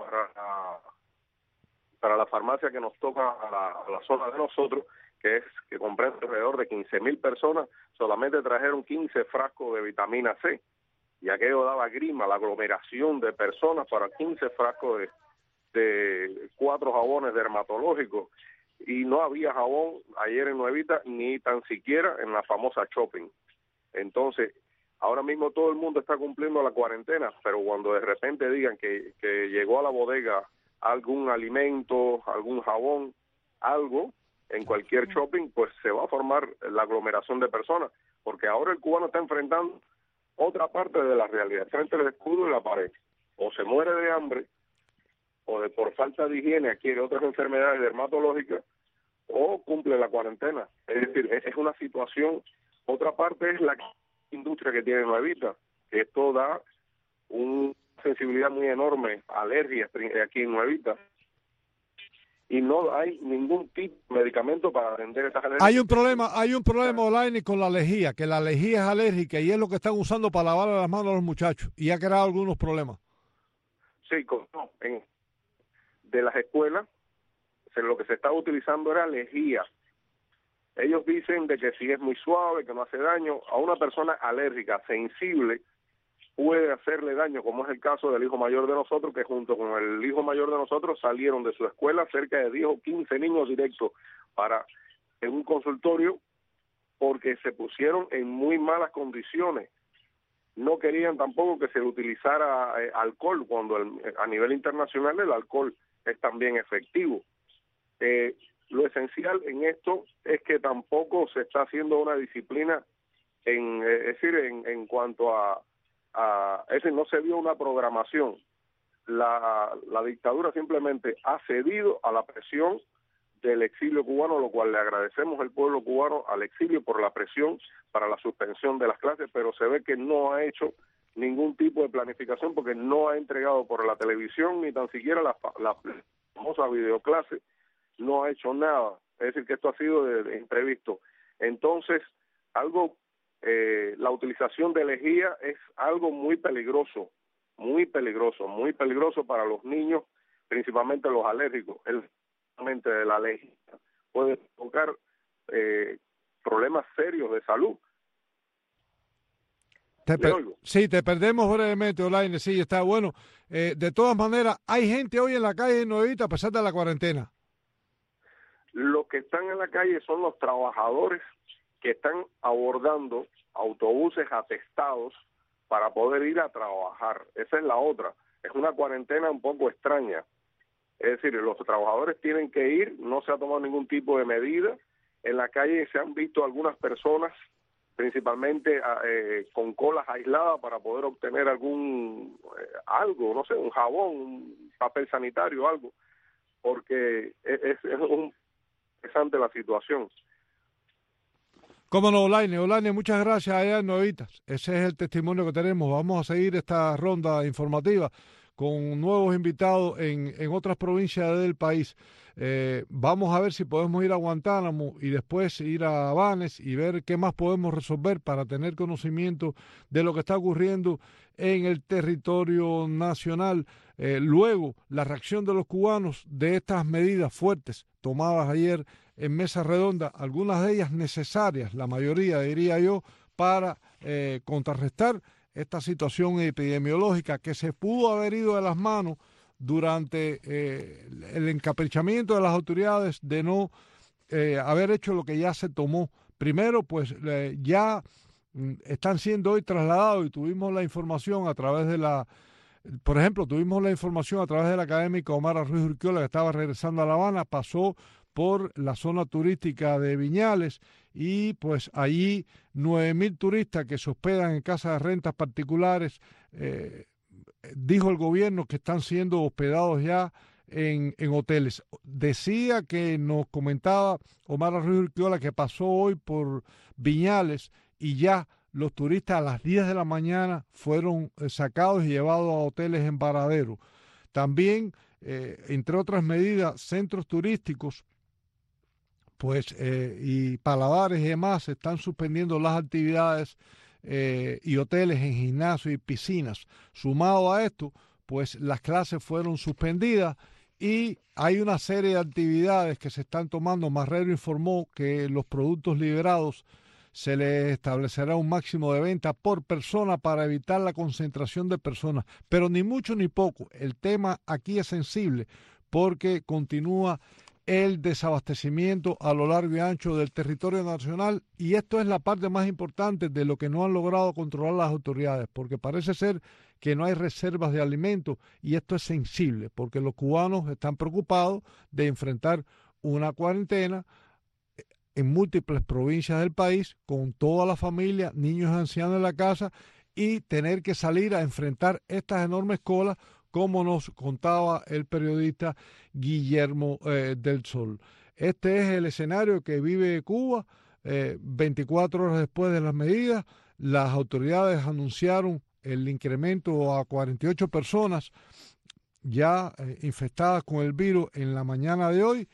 para la farmacia que nos toca a la zona de nosotros, que comprende alrededor de 15,000 personas, solamente trajeron 15 frascos de vitamina C, y aquello daba grima, la aglomeración de personas para 15 frascos de 4 jabones dermatológicos, y no había jabón ayer en Nuevitas, ni tan siquiera en la famosa shopping. Entonces, ahora mismo todo el mundo está cumpliendo la cuarentena, pero cuando de repente digan que llegó a la bodega algún alimento, algún jabón, algo, en cualquier shopping, pues se va a formar la aglomeración de personas, porque ahora el cubano está enfrentando otra parte de la realidad, frente al escudo y la pared. O se muere de hambre, o por falta de higiene adquiere otras enfermedades dermatológicas, o cumple la cuarentena. Es decir, es una situación. Otra parte es la industria que tiene Nuevitas, que esto da una sensibilidad muy enorme a alergias aquí en Nuevitas, y no hay ningún tipo de medicamento para atender estas alergias. Hay un problema, Olaini, con la lejía, que la lejía es alérgica y es lo que están usando para lavarle las manos a los muchachos, y ha creado algunos problemas. Sí, de las escuelas, lo que se estaba utilizando era lejía. Ellos dicen de que si es muy suave, que no hace daño. A una persona alérgica, sensible, puede hacerle daño, como es el caso del hijo mayor de nosotros, que junto con el hijo mayor de nosotros salieron de su escuela cerca de 10 o 15 niños directos en un consultorio, porque se pusieron en muy malas condiciones. No querían tampoco que se utilizara alcohol, cuando a nivel internacional el alcohol es también efectivo. Lo esencial en esto es que tampoco se está haciendo una disciplina, en cuanto a no se dio una programación. La dictadura simplemente ha cedido a la presión del exilio cubano, lo cual le agradecemos al pueblo cubano al exilio por la presión para la suspensión de las clases, pero se ve que no ha hecho ningún tipo de planificación, porque no ha entregado por la televisión ni tan siquiera la famosa videoclase, no ha hecho nada. Es decir, que esto ha sido de imprevisto. Entonces, la utilización de lejía es algo muy peligroso para los niños, principalmente los alérgicos. De la lejía puede provocar problemas serios de salud. Sí, te perdemos brevemente, Olaine. Sí, está bueno. De todas maneras, hay gente hoy en la calle en Nuevita a pesar de la cuarentena. Los que están en la calle son los trabajadores que están abordando autobuses atestados para poder ir a trabajar. Esa es la otra. Es una cuarentena un poco extraña. Es decir, los trabajadores tienen que ir, no se ha tomado ningún tipo de medida. En la calle se han visto algunas personas, principalmente con colas aisladas para poder obtener algo, no sé, un jabón, un papel sanitario, algo, porque es interesante la situación. Cómo no, Olaine, muchas gracias allá en Nuevitas. Ese es el testimonio que tenemos. Vamos a seguir esta ronda informativa con nuevos invitados en otras provincias del país. Vamos a ver si podemos ir a Guantánamo y después ir a Banes y ver qué más podemos resolver para tener conocimiento de lo que está ocurriendo en el territorio nacional. Luego, la reacción de los cubanos de estas medidas fuertes tomadas ayer en mesa redonda, algunas de ellas necesarias, la mayoría diría yo, para contrarrestar esta situación epidemiológica que se pudo haber ido de las manos durante el encaprichamiento de las autoridades de no haber hecho lo que ya se tomó. Primero, pues ya están siendo hoy trasladados y tuvimos la información a través de por ejemplo, tuvimos la información a través de la académica Omara Ruiz Urquiola, que estaba regresando a La Habana, pasó por la zona turística de Viñales y pues allí 9.000 turistas que se hospedan en casas de rentas particulares, dijo el gobierno que están siendo hospedados ya en hoteles. Decía que nos comentaba Omar Ruiz Urquiola que pasó hoy por Viñales y ya los turistas a las 10 de la mañana fueron sacados y llevados a hoteles en Varadero. También, entre otras medidas, centros turísticos pues y paladares y demás están suspendiendo las actividades y hoteles en gimnasios y piscinas. Sumado a esto, pues las clases fueron suspendidas y hay una serie de actividades que se están tomando. Marrero informó que los productos liberados se les establecerá un máximo de venta por persona para evitar la concentración de personas, pero ni mucho ni poco. El tema aquí es sensible porque continúa el desabastecimiento a lo largo y ancho del territorio nacional y esto es la parte más importante de lo que no han logrado controlar las autoridades, porque parece ser que no hay reservas de alimentos y esto es sensible porque los cubanos están preocupados de enfrentar una cuarentena en múltiples provincias del país con toda la familia, niños y ancianos en la casa y tener que salir a enfrentar estas enormes colas como nos contaba el periodista Guillermo del Sol. Este es el escenario que vive Cuba 24 horas después de las medidas. Las autoridades anunciaron el incremento a 48 personas ya infectadas con el virus en la mañana de hoy,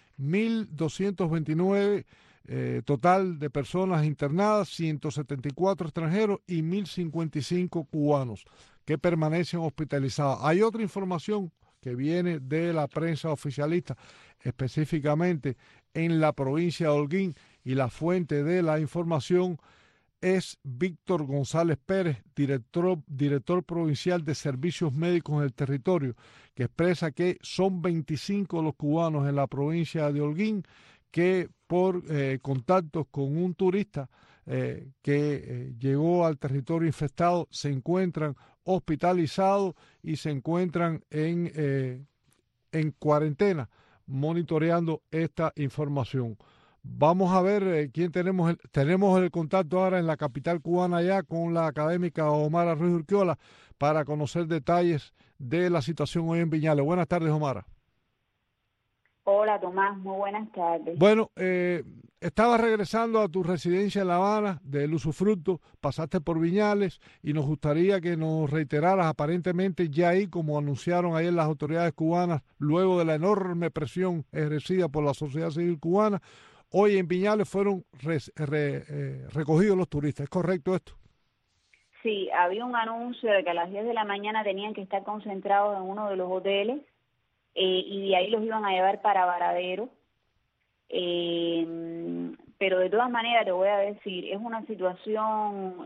1.229 total de personas internadas, 174 extranjeros y 1.055 cubanos que permanecen hospitalizados. Hay otra información que viene de la prensa oficialista, específicamente en la provincia de Holguín, y la fuente de la información es Víctor González Pérez, director provincial de servicios médicos en el territorio, que expresa que son 25 los cubanos en la provincia de Holguín que por contactos con un turista que llegó al territorio infectado se encuentran hospitalizados y se encuentran en cuarentena monitoreando esta información. Vamos a ver quién tenemos. Tenemos el contacto ahora en la capital cubana ya con la académica Omara Ruiz Urquiola para conocer detalles de la situación hoy en Viñales. Buenas tardes, Omara. Hola, Tomás. Muy buenas tardes. Bueno, estabas regresando a tu residencia en La Habana del usufructo, pasaste por Viñales y nos gustaría que nos reiteraras aparentemente ya ahí, como anunciaron ayer las autoridades cubanas, luego de la enorme presión ejercida por la sociedad civil cubana, hoy en Viñales fueron recogidos los turistas. ¿Es correcto esto? Sí, había un anuncio de que a las 10 de la mañana tenían que estar concentrados en uno de los hoteles y de ahí los iban a llevar para Varadero. pero de todas maneras te voy a decir, es una situación...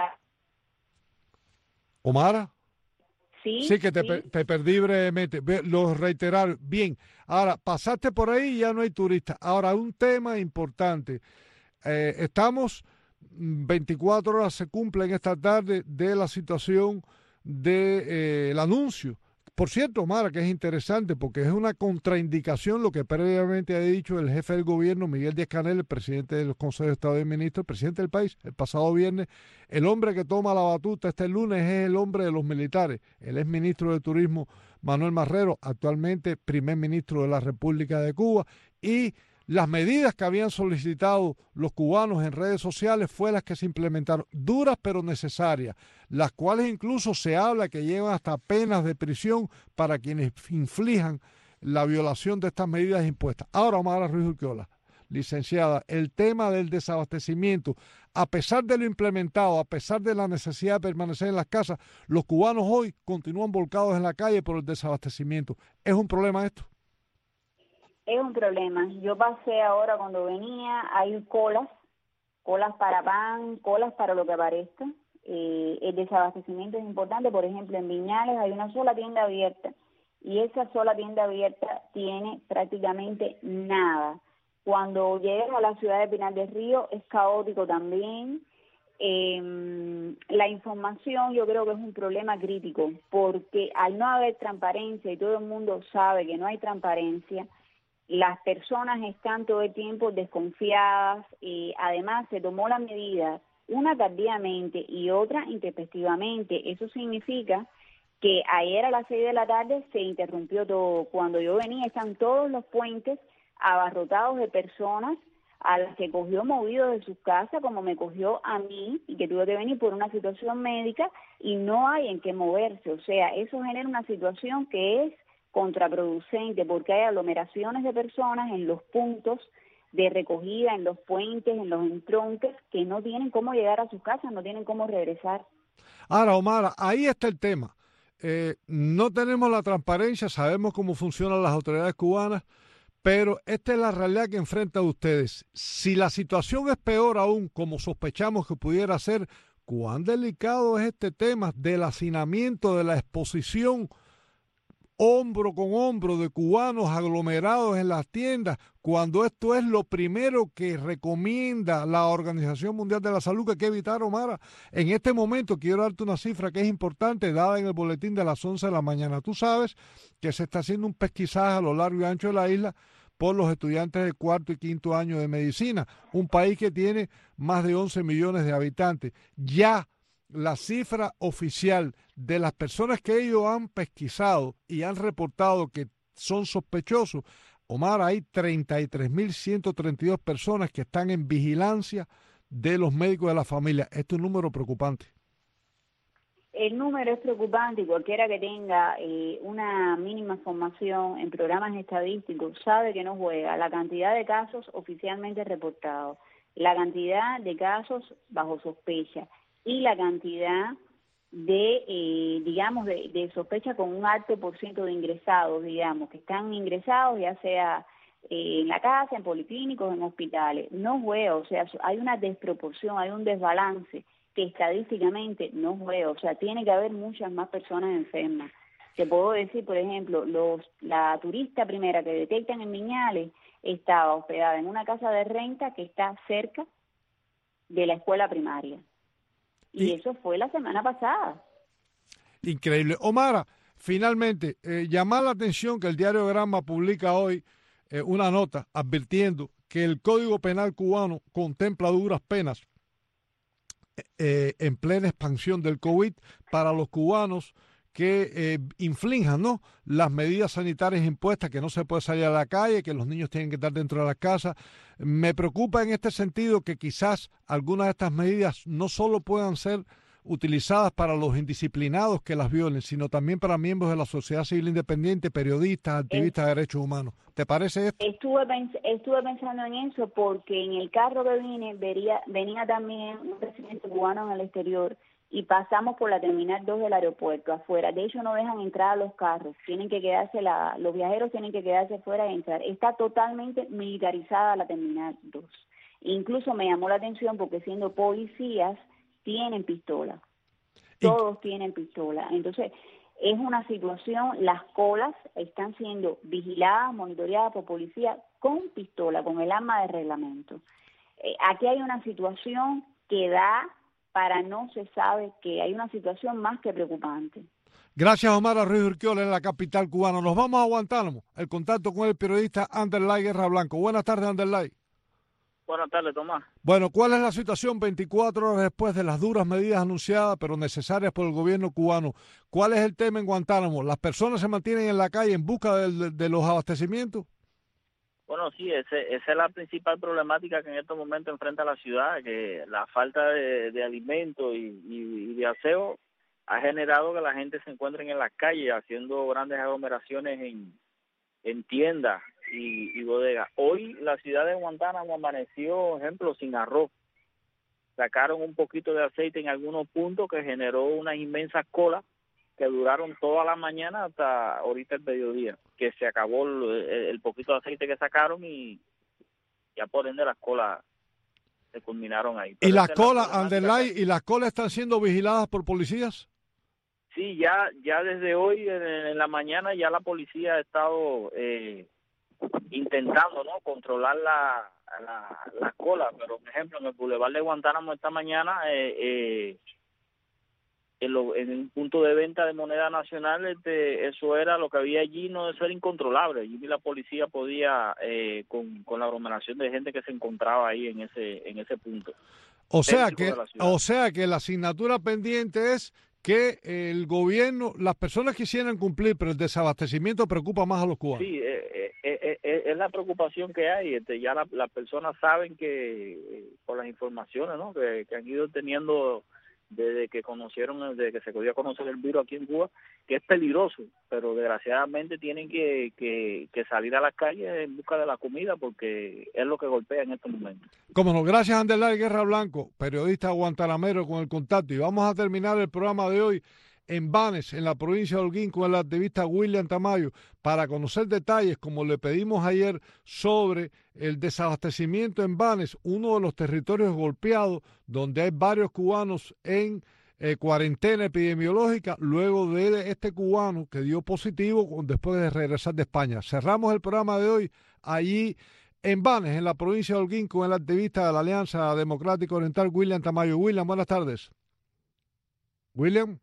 Omara. Sí, que sí. te perdí brevemente. Lo reiterar. Bien, ahora pasaste por ahí y ya no hay turistas. Ahora, un tema importante. Estamos 24 horas, se cumplen esta tarde de la situación del anuncio. Por cierto, Omar, que es interesante porque es una contraindicación lo que previamente ha dicho el jefe del gobierno, Miguel Díaz-Canel, el presidente del Consejo de Estado de Ministros, el presidente del país, el pasado viernes. El hombre que toma la batuta este lunes es el hombre de los militares. Él es ministro de Turismo, Manuel Marrero, actualmente primer ministro de la República de Cuba, y las medidas que habían solicitado los cubanos en redes sociales fue las que se implementaron, duras pero necesarias, las cuales incluso se habla que llevan hasta penas de prisión para quienes inflijan la violación de estas medidas impuestas. Ahora, Omar Ruiz Urquiola, licenciada, el tema del desabastecimiento, a pesar de lo implementado, a pesar de la necesidad de permanecer en las casas, los cubanos hoy continúan volcados en la calle por el desabastecimiento. ¿Es un problema esto? Es un problema. Yo pasé ahora cuando venía, hay colas para pan, colas para lo que aparezca. El desabastecimiento es importante. Por ejemplo, en Viñales hay una sola tienda abierta y esa sola tienda abierta tiene prácticamente nada. Cuando llegas a la ciudad de Pinar del Río es caótico también. La información yo creo que es un problema crítico porque al no haber transparencia y todo el mundo sabe que no hay transparencia, las personas están todo el tiempo desconfiadas y además se tomó la medida, una tardíamente y otra intempestivamente. Eso significa que ayer a las 6 de la tarde se interrumpió todo. Cuando yo venía están todos los puentes abarrotados de personas a las que cogió movido de sus casas, como me cogió a mí, y que tuve que venir por una situación médica y no hay en qué moverse. O sea, eso genera una situación que es contraproducente porque hay aglomeraciones de personas en los puntos de recogida, en los puentes, en los entronques, que no tienen cómo llegar a sus casas, no tienen cómo regresar. Ahora, Omar, ahí está el tema. No tenemos la transparencia, sabemos cómo funcionan las autoridades cubanas, pero esta es la realidad que enfrentan ustedes. Si la situación es peor aún, como sospechamos que pudiera ser, ¿cuán delicado es este tema del hacinamiento, de la exposición hombro con hombro de cubanos aglomerados en las tiendas, cuando esto es lo primero que recomienda la Organización Mundial de la Salud que hay que evitar, Omar? En este momento quiero darte una cifra que es importante, dada en el boletín de las 11 de la mañana. Tú sabes que se está haciendo un pesquisaje a lo largo y ancho de la isla por los estudiantes de cuarto y quinto año de medicina, un país que tiene más de 11 millones de habitantes. Ya la cifra oficial de las personas que ellos han pesquisado y han reportado que son sospechosos, Omar, hay 33.132 personas que están en vigilancia de los médicos de la familia. Esto es un número preocupante. El número es preocupante y cualquiera que tenga una mínima formación en programas estadísticos sabe que no juega la cantidad de casos oficialmente reportados, la cantidad de casos bajo sospecha y la cantidad de, digamos, de sospecha con un alto por ciento de ingresados, digamos, que están ingresados ya sea en la casa, en policlínicos, en hospitales. No juega, o sea, hay una desproporción, hay un desbalance que estadísticamente no juega, o sea, tiene que haber muchas más personas enfermas. Te puedo decir, por ejemplo, la turista primera que detectan en Viñales estaba hospedada en una casa de renta que está cerca de la escuela primaria. Y eso fue la semana pasada. Increíble. Omar, finalmente, llamar la atención que el diario Granma publica hoy una nota advirtiendo que el Código Penal cubano contempla duras penas en plena expansión del COVID para los cubanos que inflinjan, ¿no?, las medidas sanitarias impuestas, que no se puede salir a la calle, que los niños tienen que estar dentro de la casa. Me preocupa en este sentido que quizás algunas de estas medidas no solo puedan ser utilizadas para los indisciplinados que las violen, sino también para miembros de la sociedad civil independiente, periodistas, activistas de derechos humanos. ¿Te parece esto? Estuve pensando en eso porque en el carro que vine venía también un residente cubano en el exterior y pasamos por la terminal 2 del aeropuerto afuera. De hecho, no dejan entrar a los carros, tienen que quedarse los viajeros tienen que quedarse fuera y entrar. Está totalmente militarizada la terminal 2. Incluso me llamó la atención porque siendo policías tienen pistola. Todos tienen pistola. Entonces, es una situación, las colas están siendo vigiladas, monitoreadas por policías con pistola, con el arma de reglamento. Aquí hay una situación que da para no se sabe qué, hay una situación más que preocupante. Gracias, Omar Ruiz Urquiola, en la capital cubana. Nos vamos a Guantánamo. El contacto con el periodista Anderlay Guerra Blanco. Buenas tardes, Anderlay. Buenas tardes, Tomás. Bueno, ¿cuál es la situación 24 horas después de las duras medidas anunciadas, pero necesarias por el gobierno cubano? ¿Cuál es el tema en Guantánamo? ¿Las personas se mantienen en la calle en busca de los abastecimientos? Bueno, sí, esa es la principal problemática que en estos momentos enfrenta la ciudad, que la falta de alimentos y de aseo ha generado que la gente se encuentre en las calles haciendo grandes aglomeraciones en tiendas y bodegas. Hoy la ciudad de Guantánamo amaneció, ejemplo, sin arroz. Sacaron un poquito de aceite en algunos puntos que generó unas inmensas colas que duraron toda la mañana hasta ahorita el mediodía, que se acabó el poquito de aceite que sacaron y ya por ende las colas se culminaron ahí. ¿Y las colas, Anderlay, y las colas están siendo vigiladas por policías? Sí, ya desde hoy en la mañana ya la policía ha estado intentando, ¿no?, controlar la cola, pero por ejemplo en el Boulevard de Guantánamo esta mañana en un punto de venta de moneda nacional, eso era lo que había allí, no, eso era incontrolable. Allí la policía podía con la aglomeración de gente que se encontraba ahí en ese punto. O sea que la asignatura pendiente es que el gobierno, las personas quisieran cumplir, pero el desabastecimiento preocupa más a los cubanos. Sí, es la preocupación que hay. Ya las personas saben que por las informaciones, ¿no?, que han ido teniendo desde que se dio a conocer el virus aquí en Cuba, que es peligroso, pero desgraciadamente tienen que salir a las calles en busca de la comida porque es lo que golpea en estos momentos. Cómo no, gracias Anderlay Guerra Blanco, periodista guantanamero con el contacto. Y vamos a terminar el programa de hoy en Banes, en la provincia de Holguín, con el activista William Tamayo, para conocer detalles, como le pedimos ayer, sobre el desabastecimiento en Banes, uno de los territorios golpeados, donde hay varios cubanos en cuarentena epidemiológica, luego de este cubano que dio positivo después de regresar de España. Cerramos el programa de hoy allí en Banes, en la provincia de Holguín, con el activista de la Alianza Democrática Oriental, William Tamayo. William, buenas tardes. William,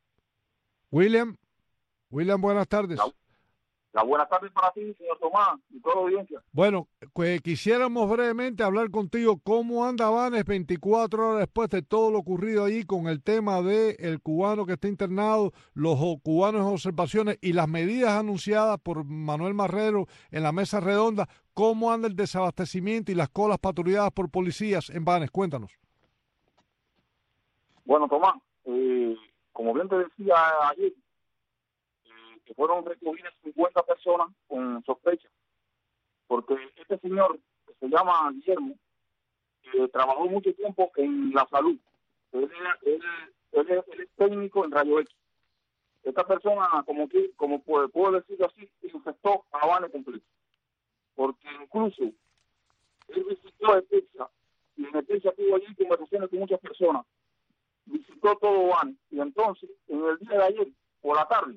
buenas tardes. La buenas tardes para ti, señor Tomás, y toda la audiencia. Bueno, quisiéramos brevemente hablar contigo cómo anda Banes 24 horas después de todo lo ocurrido allí con el tema del cubano que está internado, los cubanos en observaciones y las medidas anunciadas por Manuel Marrero en la mesa redonda. ¿Cómo anda el desabastecimiento y las colas patrulladas por policías en Banes? Cuéntanos. Bueno, Tomás, como bien te decía ayer, que fueron recogidas 50 personas con sospecha, porque este señor, que se llama Guillermo, trabajó mucho tiempo en la salud. Él es técnico en rayo X. Esta persona, como puedo decirlo así, infectó a Banes completo, porque incluso él visitó Ezeiza, y en Ezeiza tuvo allí conversaciones con muchas personas, visitó todo Banes, y entonces, en el día de ayer, por la tarde,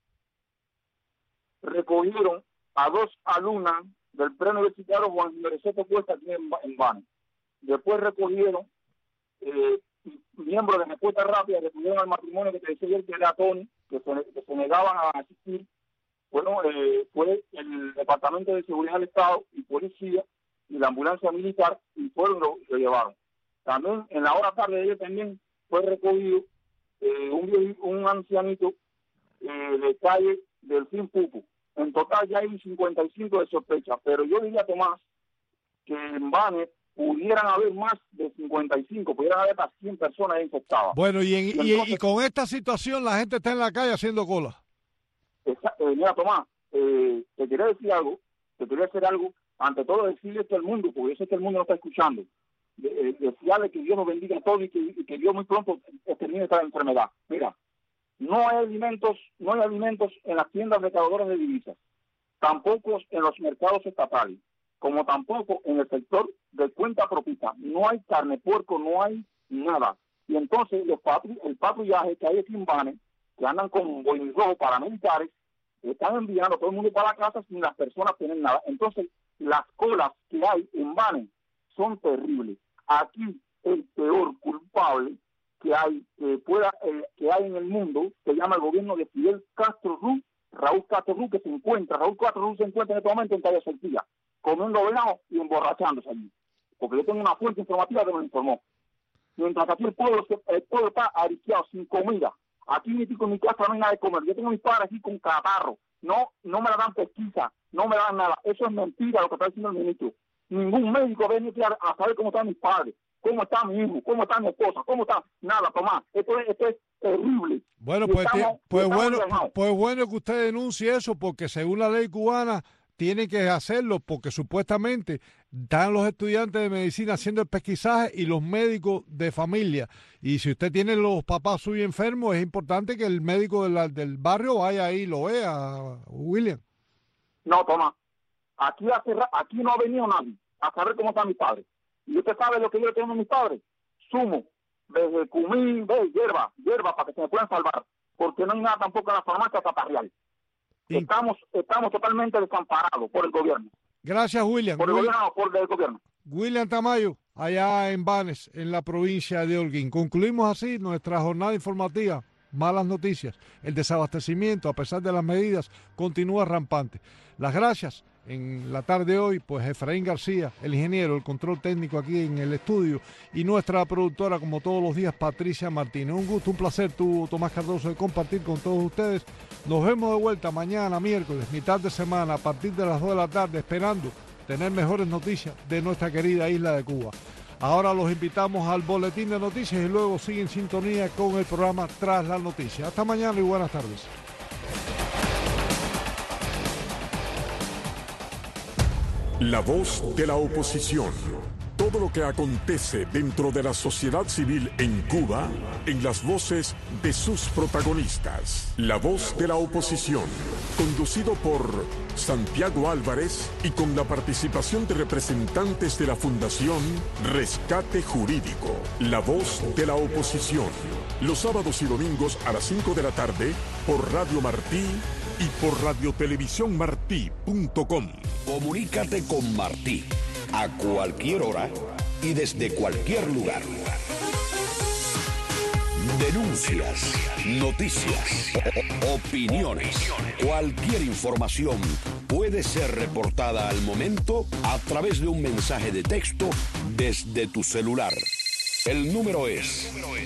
recogieron a 2 alumnas del preuniversitario Juan Mereceto Cuesta aquí en Banes. Después recogieron miembros de Respuesta Rápida, recogieron al matrimonio que te decía ayer, que era Tony, que se negaban a asistir. Bueno, fue el Departamento de Seguridad del Estado y Policía y la ambulancia militar, y fueron lo llevaron. También en la hora tarde de ayer también fue recogido un ancianito de calle Delfín Pupo. En total ya hay 55 de sospecha, pero yo diría, Tomás, que en Banes pudieran haber más de 55, pudieran haber hasta 100 personas infectadas. Bueno, entonces, y con esta situación la gente está en la calle haciendo cola. Mira, Tomás, te quería decir algo, ante todo decirle esto al mundo, porque yo sé que el mundo no está escuchando. Desearle que Dios nos bendiga a todos y que Dios muy pronto termine esta enfermedad. Mira, no hay alimentos en las tiendas recaudadoras de divisas, tampoco en los mercados estatales. como tampoco en el sector de cuenta propia. No hay carne, puerco, no hay nada. Y entonces el patrullaje que hay aquí en Banes, que andan con boinis rojos paramilitares, están enviando a todo el mundo para la casa sin las personas tienen nada. Entonces, las colas que hay en Banes son terribles. Aquí el peor culpable que hay en el mundo se llama el gobierno de Fidel Castro Ruz, Raúl Castro Ruz, Raúl Castro Ruz se encuentra en este momento en Calle Soltilla, comiendo venado y emborrachándose allí. Porque yo tengo una fuente informativa que me informó. Mientras aquí el pueblo está ariqueado, sin comida. Aquí en mi casa no hay nada de comer. Yo tengo a mis padres aquí con catarro. No me la dan pesquisa, no me dan nada. Eso es mentira lo que está diciendo el ministro. Ningún médico viene aquí a saber cómo están mis padres, cómo está mi hijo, cómo está mi esposa, cómo está nada, Tomás. Esto es terrible. Bueno, pues bueno que usted denuncie eso, porque según la ley cubana tiene que hacerlo, porque supuestamente están los estudiantes de medicina haciendo el pesquisaje y los médicos de familia. Y si usted tiene los papás suyos enfermos, es importante que el médico del barrio vaya ahí y lo vea, William. No, Tomás, aquí no ha venido nadie a saber cómo están mis padres. Y usted sabe lo que yo tengo a mis padres. Zumo, desde cumín, hierba para que se me puedan salvar. Porque no hay nada tampoco en la farmacia catarrial. Estamos totalmente desamparados por el gobierno. Gracias, William. Por el gobierno. William Tamayo, allá en Banes, en la provincia de Holguín. Concluimos así nuestra jornada informativa. Malas noticias. El desabastecimiento, a pesar de las medidas, continúa rampante. Las gracias en la tarde de hoy, pues Efraín García, el ingeniero, el control técnico aquí en el estudio, y nuestra productora, como todos los días, Patricia Martínez. Un gusto, un placer, Tomás Cardoso, de compartir con todos ustedes. Nos vemos de vuelta mañana, miércoles, mitad de semana, a partir de las 2 de la tarde, esperando tener mejores noticias de nuestra querida isla de Cuba. Ahora los invitamos al boletín de noticias y luego siguen en sintonía con el programa Tras la Noticia. Hasta mañana y buenas tardes. La voz de la oposición. Todo lo que acontece dentro de la sociedad civil en Cuba, en las voces de sus protagonistas. La voz de la oposición, conducido por Santiago Álvarez y con la participación de representantes de la Fundación Rescate Jurídico. La voz de la oposición, los sábados y domingos a las 5 de la tarde por Radio Martí y por radiotelevisiónmartí.com. Comunícate con Martí a cualquier hora y desde cualquier lugar. Denuncias, noticias, opiniones. Cualquier información puede ser reportada al momento a través de un mensaje de texto desde tu celular. El número es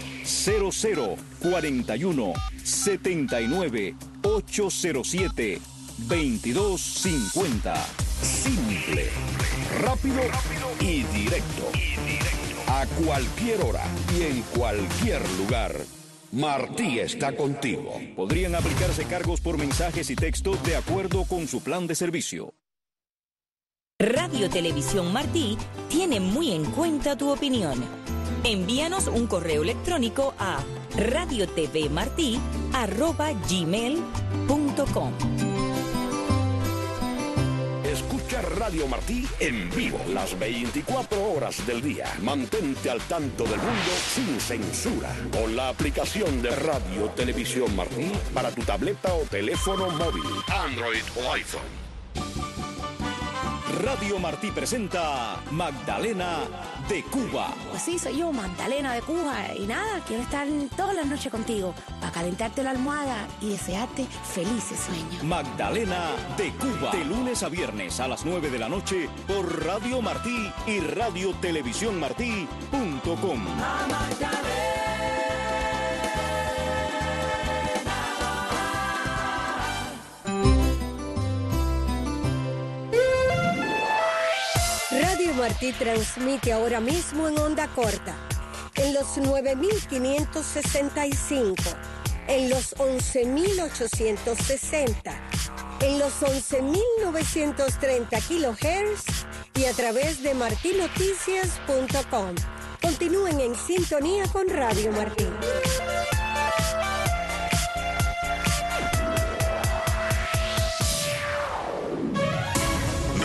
0041 79 807 2250. Simple, rápido y directo. A cualquier hora y en cualquier lugar, Martí está contigo. Podrían aplicarse cargos por mensajes y texto de acuerdo con su plan de servicio. Radio Televisión Martí tiene muy en cuenta tu opinión. Envíanos un correo electrónico a radiotvmarti@gmail.com. Escucha Radio Martí en vivo las 24 horas del día. Mantente al tanto del mundo sin censura con la aplicación de Radio Televisión Martí para tu tableta o teléfono móvil, Android o iPhone. Radio Martí presenta Magdalena de Cuba. Pues sí, soy yo, Magdalena de Cuba. Y nada, quiero estar todas las noches contigo para calentarte la almohada y desearte felices sueños. Magdalena de Cuba. De lunes a viernes a las 9 de la noche por Radio Martí y radiotelevisiónmartí.com. Radio Martí transmite ahora mismo en onda corta, en los 9565, en los 11860, en los 11930 kHz y a través de martinoticias.com. Continúen en sintonía con Radio Martí.